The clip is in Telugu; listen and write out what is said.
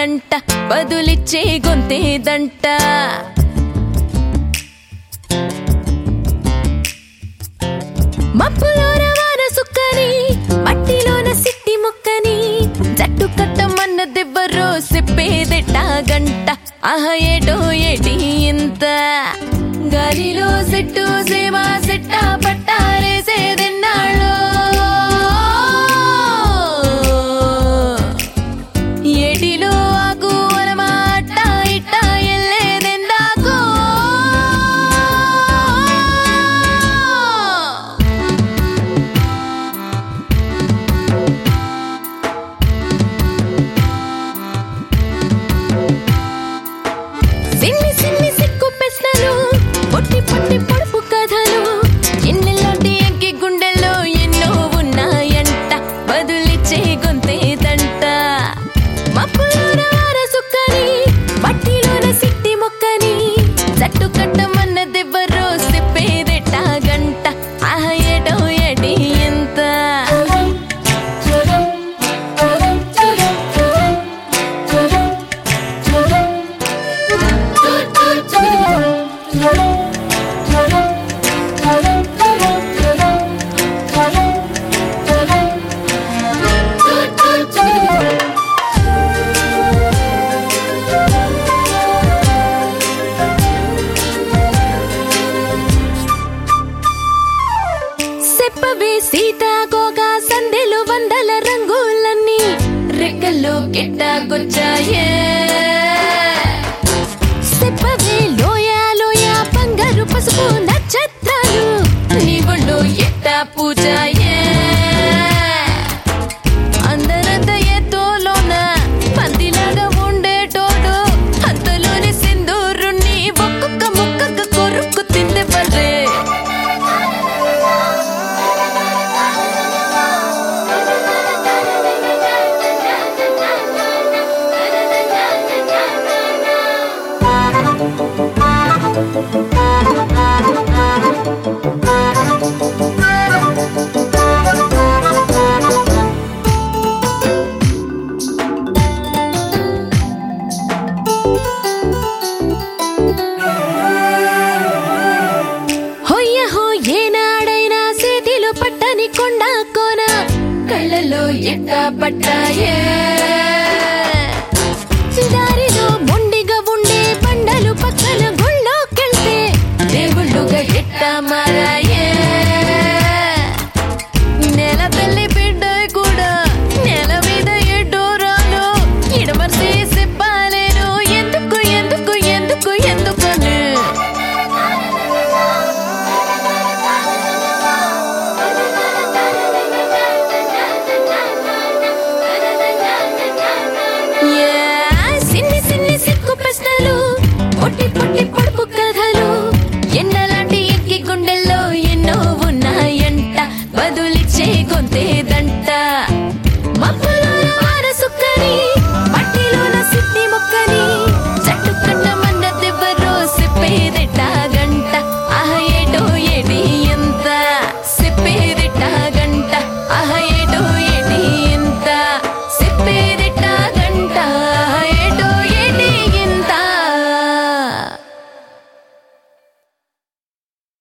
అంట బదులిచ్చే గొంతేదంట మబ్బులోన వాన సుక్కని మట్టిలోన సిట్టి ముక్కని జట్టు కట్టమన్నదెవ్వరో చెప్పేదెట్టాగంట ఆహ ఏటో ఏటి ఇంత గాలిలో సెట్టు సేమా సెట్టా పట్టారేసేదెన్నాళ్ళో ఏటిలో ఆకు వనమాట ఇట్ట ఎల్లేదెందాకో సిన్ని సిన్ని సిక్కు ప్రశ్నలు పొట్టి పొట్టి పొడుపు కథలు ఎన్నెల్లాంటి ఎంకి గుండెల్లో ఎన్నో ఉన్నాయంట బదులిచ్చే గొంతేదంట మబ్బులోన వాన సుక్కని మట్టిలోన సిట్టి మొక్కని జట్టు కట్టమన్నదెవ్వరో చెప్పేదెట్టాగంట ఆహ ఏటో ఏటి ఎంత చెప్పవే సీతాకోగా సందెలు వందల రంగులన్నీ రెక్కల్లో గిట్టాకొచ్చాయే చెప్పవే లోయ లోయ బంగారు పసుపు నక్షత్రాలు నీ ఒళ్ళు ఎట్టా పూజాయే అందరంత ఎత్తోలోన పందిలాగా ఉండేటోడు అంతలోని సింధూరుణ్ణి ఒక్కొక్క ముక్కక కొరుక్కు తిందే పర్రే హొయ్యహో ఏనాడైనా చేతిలో పట్టని కొండ కోన కళ్ళలో ఎట్టా పట్టాయే